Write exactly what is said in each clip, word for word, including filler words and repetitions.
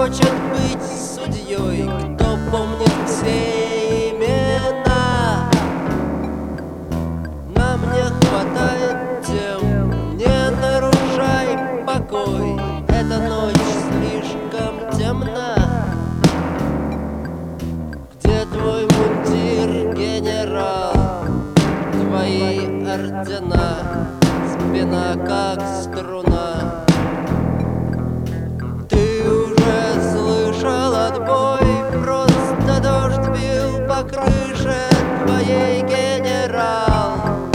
хочет быть судьей, кто помнит все имена. Нам не хватает тем, не нарушай покой, эта ночь слишком темна. Где твой мундир, генерал, твои ордена, спина как струна. Ты уже слышал отбой, просто дождь бил по крыше твоей, генерал.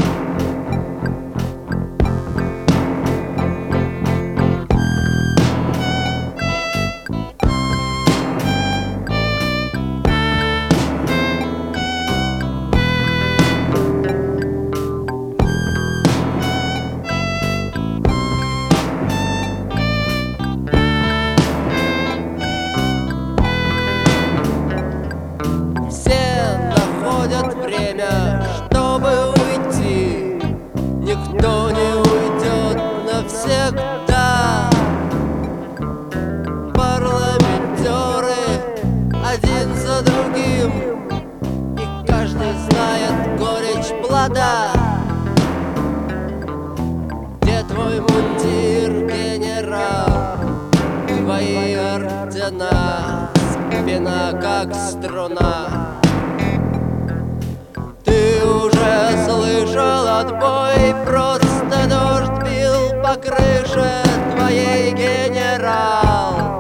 Время, чтобы уйти, никто не уйдет навсегда. Парламентеры один за другим, и каждый знает горечь плода. Где твой мундир, генерал, твои ордена, спина как струна. Ты уже слышал отбой, просто дождь бил по крыше твоей, генерал.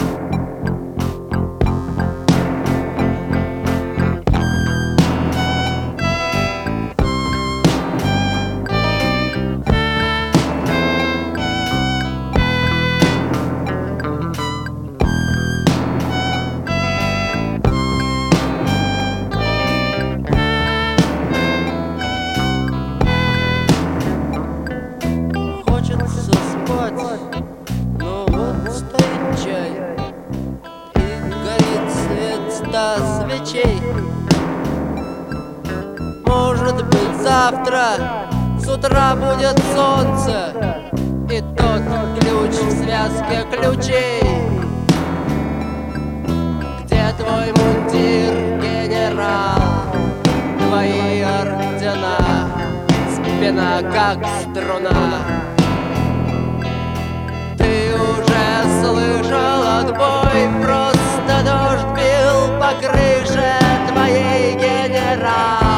Ну вот стоит чай, и горит свет ста свечей. Может быть, завтра с утра будет солнце, и тот ключ в связке ключей. Где твой мундир, генерал, твои ордена, спина как струна. Ты уже слышал отбой, просто дождь бил по крыше твоей, генерал.